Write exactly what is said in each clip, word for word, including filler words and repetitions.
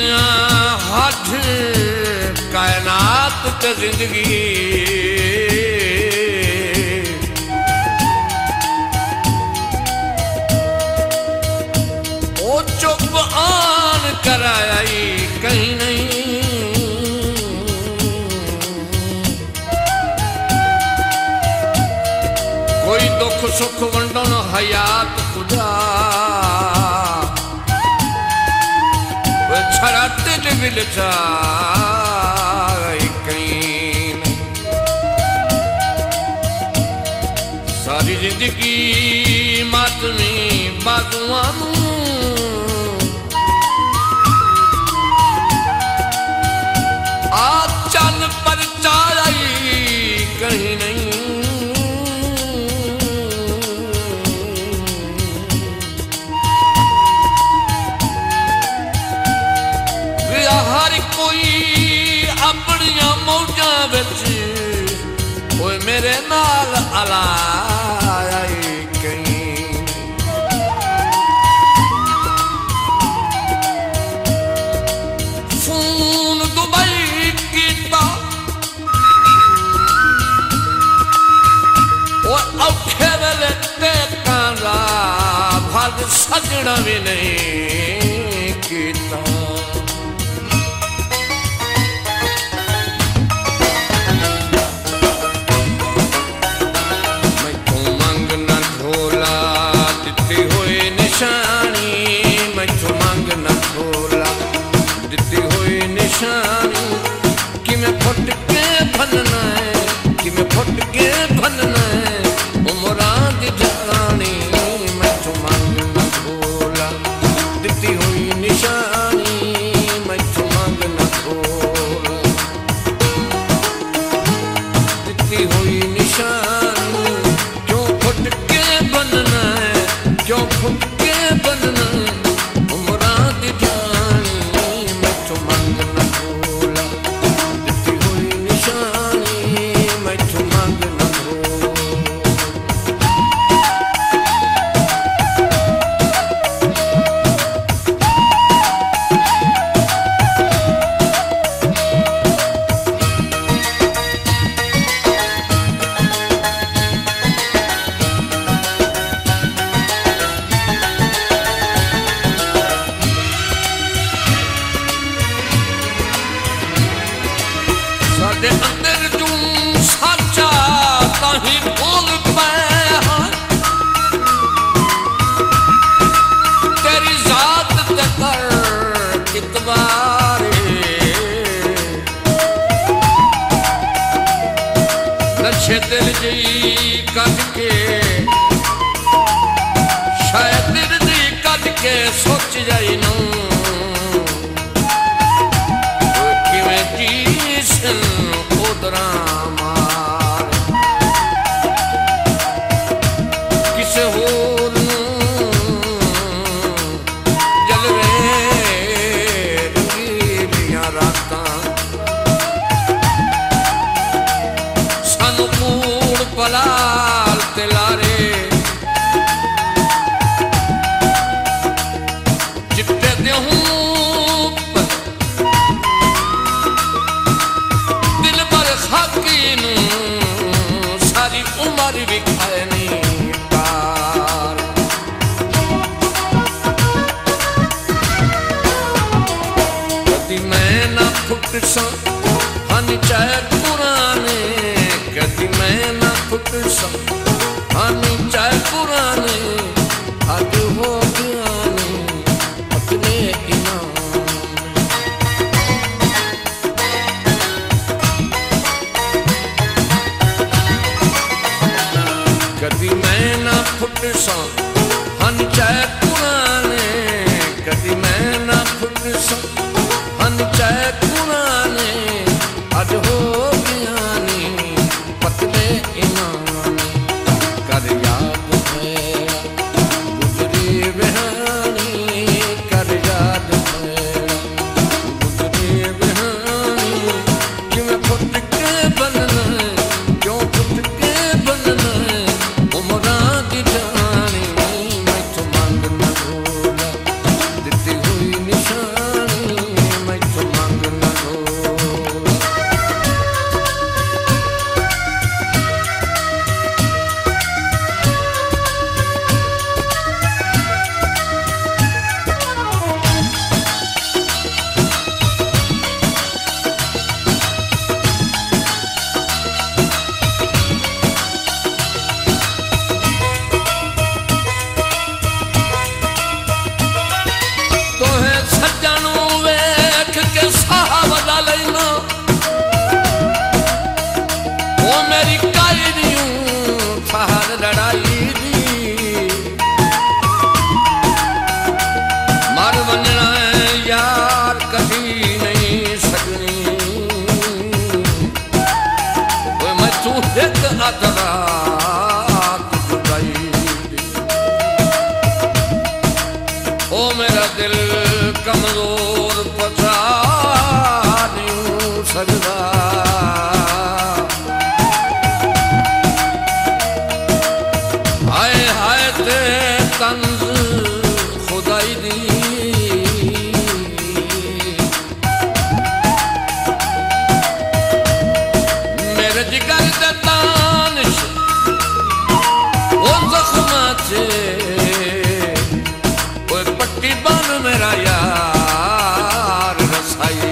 दिया हठ कायनात ते जिंदगी ओ चुप आन कराई कहीं नहीं कोई दुख सुख वंडन हयात खुदा छराटे दे विलचा कहीं सारी जिंदगी मातमी बाजुआ आ चन पर चाई कहीं नहीं हर कोई अपनिया मौजा बिच कोई मेरे नाल अलाई कहीं फोन दुबई कीता और औखे वेले टेकां दा भग सजना भी नहीं कीता कि मैं फुट के बनना है कि मैं फुट के बनना है उमरां दी जानी मैं तो मंग न भूला दिती हुई निशानी मैं तो मंग न भूला दिती हुई निशानी क्यों फुट के बनना है क्यों फुट के बनना है उमरां दी जानी मैं तो मंग न अंदर तू साचा ताही बोल पाया तेरी जात ते कर कितवारे नशे दिल जी कट के शायद दिल जी कट के सोच जाई नू किवें जी किसे होर जलवे रंगीलियां रातां सानू कूड़ पलाल ते लारे जिते देहूं सारी उम्र भी खाए नहीं पार कदी मैं ना फुट सा हन चाहे पुराने कदी मैं ना फुट सा हन चाहे पुराने अज हो गया ने अपने इनाम कदी मैं ना फुट सा हन चाहे पुराने कदी मैं ना फुट सा हन चाहे पुराने अज हो कमजोर पचा नहीं सकदा हाय हाय ते तंज खुदाई दी मेरे जिगर दे तानिश वो जख्मा चे पट्टी बन मेरा यार रसाई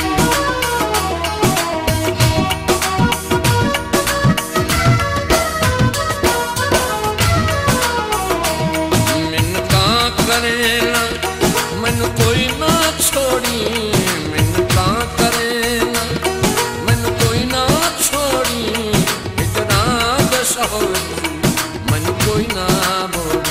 मिन्नता करे ना मैनू कोई ना छोड़ी मिन्नता करे ना मैनू कोई ना छोड़ी इतना दशा हो मैनू कोई ना बोली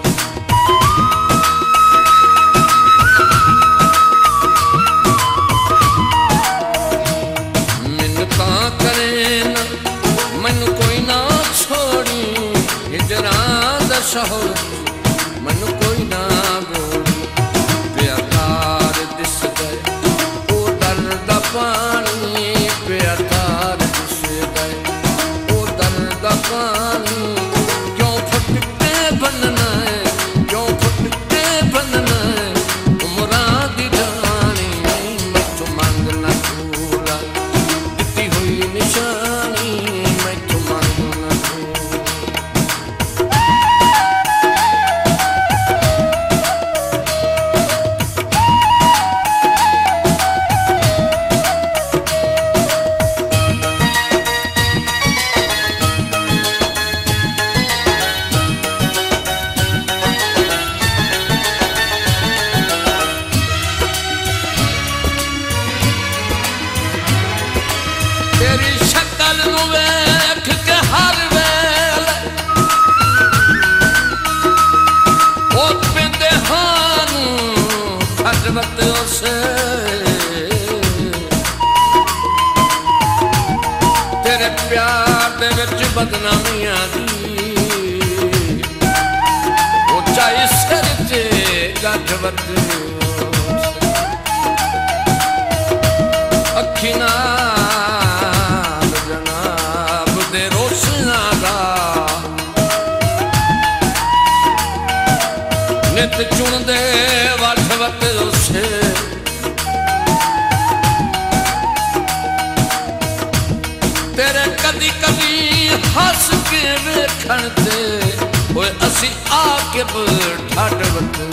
मैनू कोई ना छोड़ी हिजरा दशो मैनू कोई ना बोली प्यार दिस गए ओ दर्द पानी प्यार दिस गए ओ दर्द पानी क्यों फटके बनना है क्यों फटके बनना है उमरा दी जानी मैं तो मांगना पूरा दिती हुई निशानी मैं तो मांगना तेरी शक्ल नू वेख के हर वेले ओ पिंदे हानू खजवत उसे तेरे प्यार दे विच बदनामियां दी ओ चाहे सिर ते गठवत अखी ना नित चुन दे वट वट उसे तेरे कदी कदी हस के वेखण ते ओए असी आके ठड वटो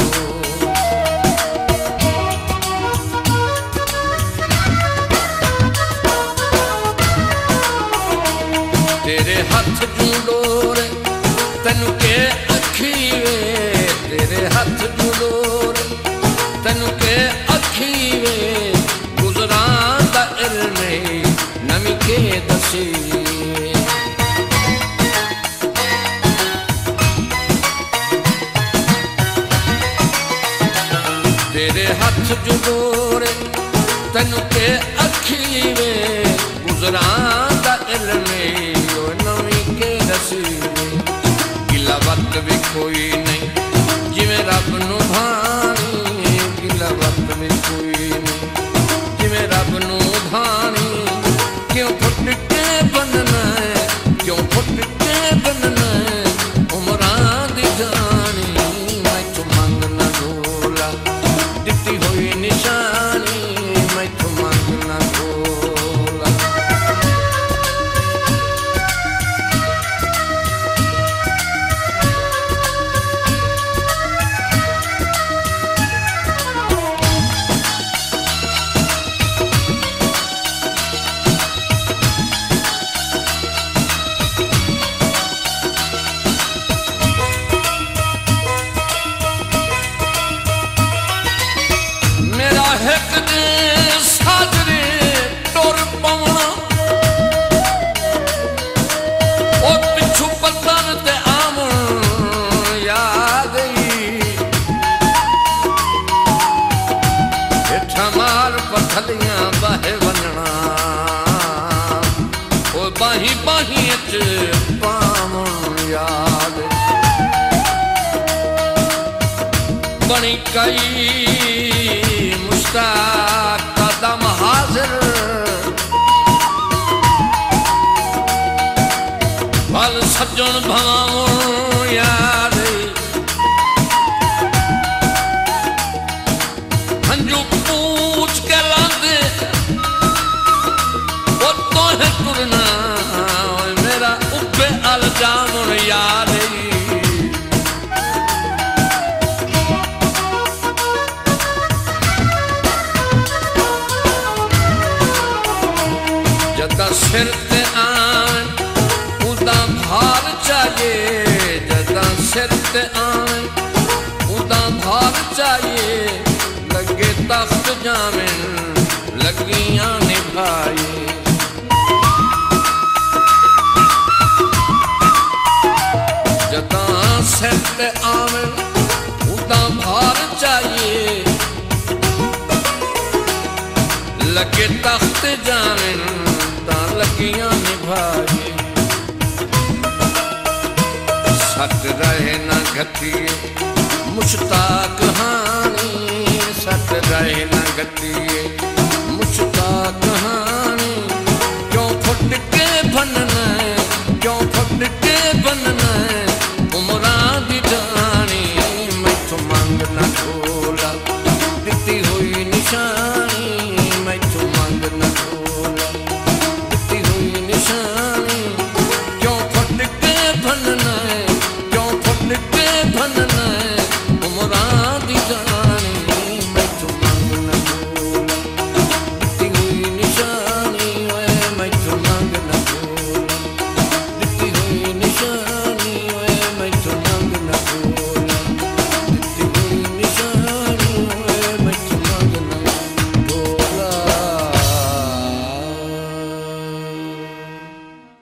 तेरे हथ जूडोरे तेनू के अखी वे तेरे हथ जूडोरे तेनू के अखी वे गुजरां दा इल्मे नमी के दसी तेरे हथ जूडोरे तेनू के अखी वे गुजरां दा इल्मे गिला वक्त भी कोई नहीं जिमें रब नू भानी गिला वक्त भी कोई नहीं जिमें रब नू भानी क्यों फुट के बनना है क्यों फुट के बनना है उमरा दी जानी मैं तो मंगना डोला दिती हुई निशानी मैं तो मंगना डोला पथलियां बाहे वनना ओ बाही बाही च पावन याद बनी कई जाऊं यार हंजू पूछ के लादे वो तो है तुरना मेरा उबे अल जाऊं यार जदा सिर ते आन उदा भार चाहिए जदा सिर ते आन उदा भार चाहिए लगे तख्त जामिन लगियां निभाए जदा सिर ते आन उदा भार चाहिए लगे तख्त जामिन लगियां निभाए सट रहे न गतिए मुश्ताक हानी सट रहे न गतिए